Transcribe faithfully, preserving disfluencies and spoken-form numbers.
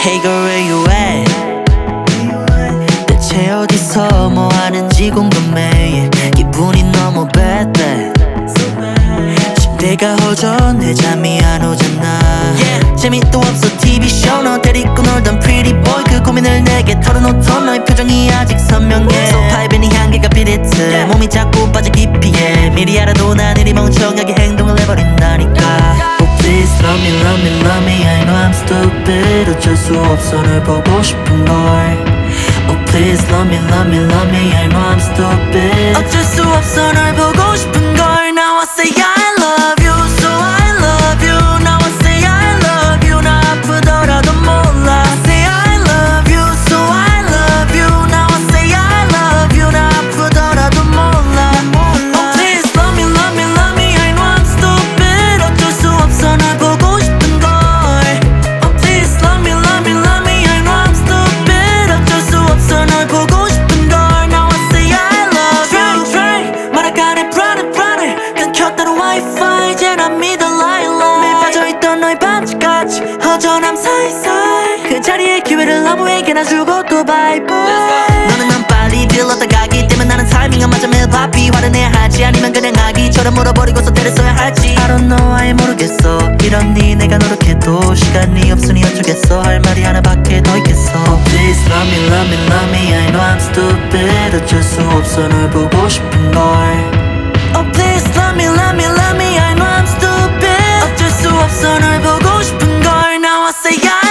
Hey girl where you at? 대체 어디서 뭐 하는지 궁금해. 기분이 너무 bad bad. 침대가 허전해 잠이 안 오잖아. yeah. 재미도 없어 티비쇼 너 데리고 놀던 pretty boy 그 고민을 내게 털어놓던 너의 표정이 아직 선명해. 소파에 밴이 향기가 비릿해. yeah. 몸이 자꾸 빠져 깊이에 미리 알아도 난 이리 멍청하게 행동을 해버린다니까. Oh please love me love me love me I know I'm stupid 어쩔 수 없어 널 보고 싶은 걸. Oh please love me love me love me I know I'm stupid 어쩔 수 없어 널 보고 싶은 걸. Now I say I love you so I love you. Now I say I love you 나 아프더라도 몰라. I say I love you so I love you. Now I say I love you 나 아프더라도 몰라. Oh please love me love me love me I know I'm stupid 어쩔 수 없어 널 보고 싶은 걸. Oh please love me love me love me I know I'm stupid 어쩔 수 없어 널 보고 싶은 걸. Now I say I love you. Try try 말아가네 brother brother 끊겼다는 wifi 이제 난 믿어 lie lie. 매일 빠져있던 너의 반지까지 허전함 사이사이 그 자리에 기회를 아무에게나 주고 또 bye bye. 너는 넌 빨리 들렀다 가기 때문에 나는 타이밍 안 맞아 매일 바삐. 화를 내야 할지 아니면 그냥 아기처럼 물어버리고서 때려서야 할지 I don't know 아예 모르겠어. 이러니 내가 노력해도 시간이 없으니 어쩌겠어. 할 말이 하나밖에 더 있겠어. Oh please love me love me love me I know I'm stupid 어쩔 수 없어 널 보고 싶은 걸. Oh please love me love me love me I know I'm stupid 어쩔 수 없어 널 보고 싶은 걸. Now I say I